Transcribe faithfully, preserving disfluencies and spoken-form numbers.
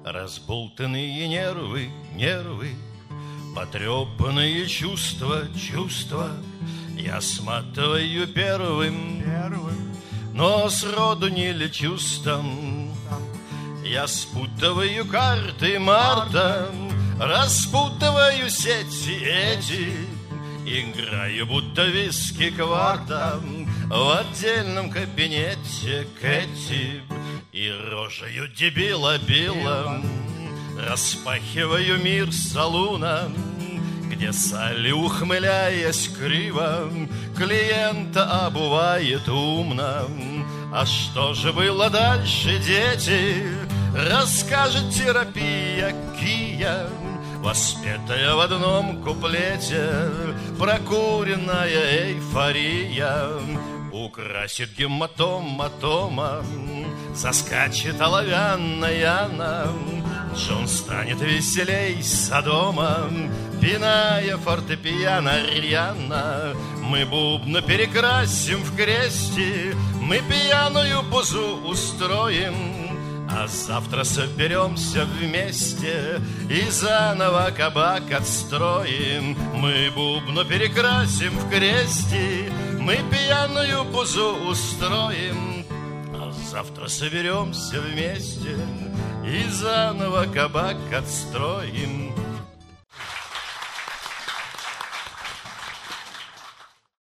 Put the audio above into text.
Разболтанные нервы, нервы, потрепанные чувства, чувства я сматываю первым, первым, но сроду не лечусь там. Я спутываю карты марта, распутываю сети эти, играю будто виски квартом в отдельном кабинете Кэти. И рожею дебила била распахиваю мир салуна, где Салли, ухмыляясь криво, клиента обувает умно. А что же было дальше, дети, расскажет терапия Кия, воспетая в одном куплете прокуренная эйфория. Украсит гематома Тома, заскачет оловянная она. Джон станет веселей Содома, пиная фортепиано рьяно. Мы бубна перекрасим в кресте, мы пьяную позу устроим, а завтра соберемся вместе и заново кабак отстроим. Мы бубну перекрасим в кресте, мы пьяную позу устроим, а завтра соберемся вместе и заново кабак отстроим.